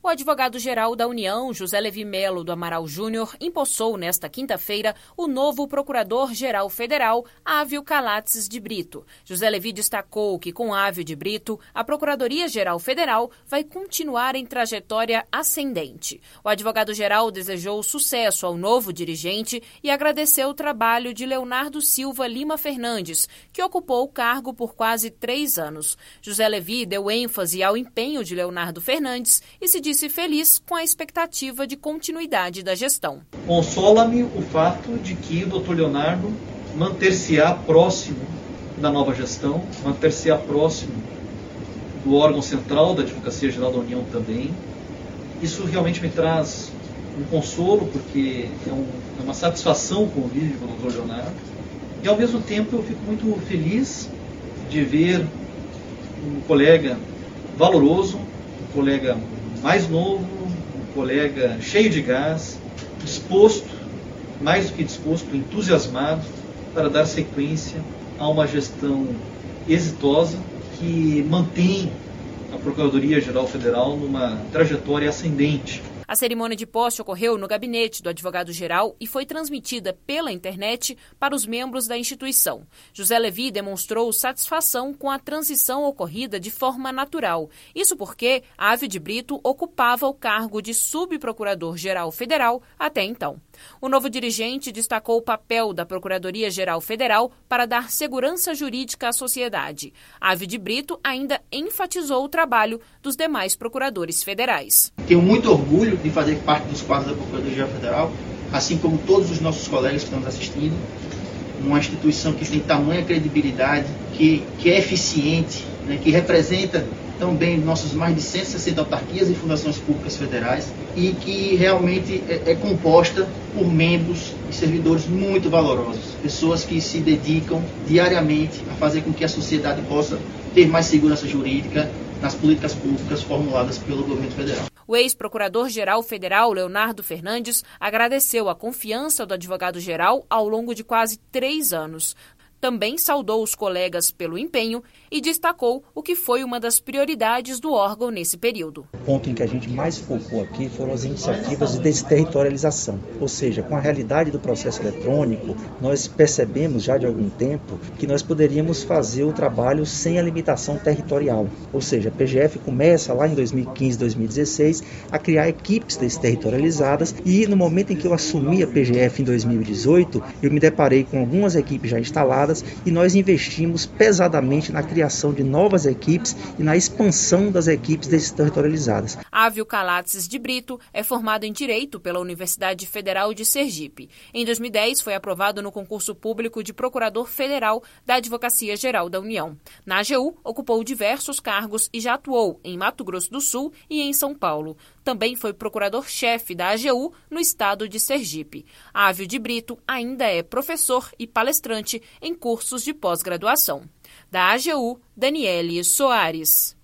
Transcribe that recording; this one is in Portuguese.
advogado-geral da União, José Levi Melo do Amaral Júnior, empossou nesta quinta-feira o novo procurador-geral federal, Ávio Calatses de Brito. José Levi destacou que, com Ávio de Brito, a Procuradoria-Geral Federal vai continuar em trajetória ascendente. O advogado-geral desejou sucesso ao novo dirigente e agradeceu o trabalho de Leonardo Silva Lima Fernandes, que ocupou o cargo por quase 3 anos. José Levi deu ênfase ao empenho de Leonardo Fernandes e se disse feliz com a expectativa de continuidade da gestão. Consola-me o fato de que o Dr. Leonardo manter-se-á próximo da nova gestão, manter-se-á próximo do órgão central da Advocacia Geral da União também. Isso realmente me traz um consolo, porque é uma satisfação o convívio com o Dr. Leonardo. E, ao mesmo tempo, eu fico muito feliz de ver um colega valoroso, um colega mais novo, um colega cheio de gás, disposto, mais do que disposto, entusiasmado para dar sequência a uma gestão exitosa que mantém a Procuradoria-Geral Federal numa trajetória ascendente. A cerimônia de posse ocorreu no gabinete do advogado-geral e foi transmitida pela internet para os membros da instituição. José Levi demonstrou satisfação com a transição ocorrida de forma natural. Isso porque Ávio de Brito ocupava o cargo de subprocurador-geral federal até então. O novo dirigente destacou o papel da Procuradoria-Geral Federal para dar segurança jurídica à sociedade. Ávio de Brito ainda enfatizou o trabalho dos demais procuradores federais. Tenho muito orgulho de fazer parte dos quadros da Procuradoria Federal, assim como todos os nossos colegas que estão nos assistindo, uma instituição que tem tamanha credibilidade, que é eficiente, né, que representa tão bem nossos mais de 160 autarquias e fundações públicas federais e que realmente é composta por membros e servidores muito valorosos, pessoas que se dedicam diariamente a fazer com que a sociedade possa ter mais segurança jurídica nas políticas públicas formuladas pelo governo federal. O ex-procurador-geral federal, Leonardo Fernandes, agradeceu a confiança do advogado-geral ao longo de quase 3 anos. Também saudou os colegas pelo empenho e destacou o que foi uma das prioridades do órgão nesse período. O ponto em que a gente mais focou aqui foram as iniciativas de desterritorialização. Ou seja, com a realidade do processo eletrônico, nós percebemos já de algum tempo que nós poderíamos fazer o trabalho sem a limitação territorial. Ou seja, a PGF começa lá em 2015, 2016 a criar equipes desterritorializadas e no momento em que eu assumi a PGF em 2018, eu me deparei com algumas equipes já instaladas e nós investimos pesadamente na criação de novas equipes e na expansão das equipes desterritorializadas. Ávio Calatses de Brito é formado em Direito pela Universidade Federal de Sergipe. Em 2010, foi aprovado no concurso público de Procurador Federal da Advocacia Geral da União. Na AGU, ocupou diversos cargos e já atuou em Mato Grosso do Sul e em São Paulo. Também foi procurador-chefe da AGU no estado de Sergipe. Ávio de Brito ainda é professor e palestrante em cursos de pós-graduação. Da AGU, Daniele Soares.